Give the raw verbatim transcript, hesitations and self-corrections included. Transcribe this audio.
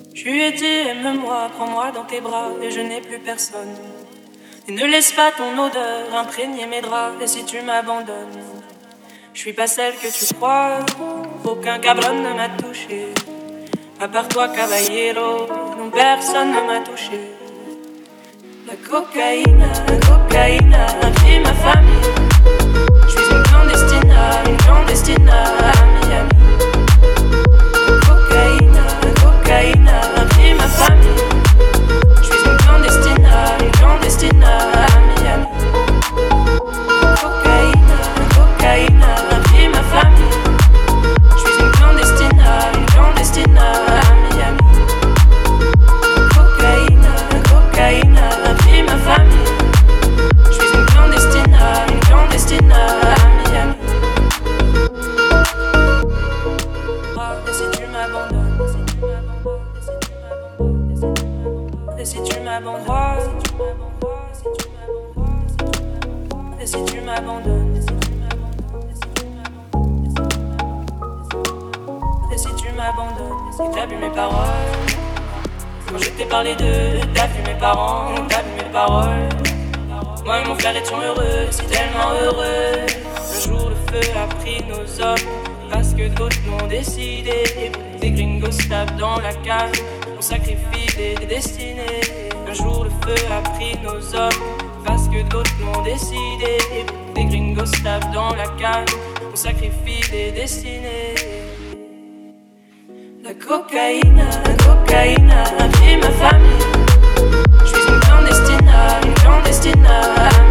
Je lui ai dit aime-moi, prends-moi dans tes bras et je n'ai plus personne. Et ne laisse pas ton odeur imprégner mes draps. Et si tu m'abandonnes, je suis pas celle que tu crois. Aucun cabron ne m'a touché, à part toi caballero, non personne ne m'a touché. La cocaïne, la cocaïne a pris ma famille. Je suis une clandestine, une clandestine à Miami. La cocaïne, la cocaïne a pris ma famille. Je suis une clandestine, une clandestine à Miami. La cocaïne, la cocaïne a pris ma famille. Je suis une clandestine, une clandestine à Miami. La cocaïne, la cocaïne a pris ma famille. Je suis une clandestine, une clandestine à Miami. Et si tu m'abandonnes, et si tu m'abandonnes, et si tu m'abandonnes, et si tu m'abandonnes, si t'as vu mes paroles, quand je t'ai parlé d'eux, t'as vu mes parents, t'as vu mes paroles. Moi et mon frère étions heureux, si tellement heureux. Un jour le feu a pris nos hommes, parce que d'autres l'ont décidé. Des gringos tapent dans la cave, on sacrifie des, des destinées. Un jour le feu a pris nos hommes, parce que d'autres l'ont décidé. Des gringos tapent dans la cave, on sacrifie des destinées. La cocaïne, la cocaïne a pris ma famille. Je suis une clandestine, une clandestine à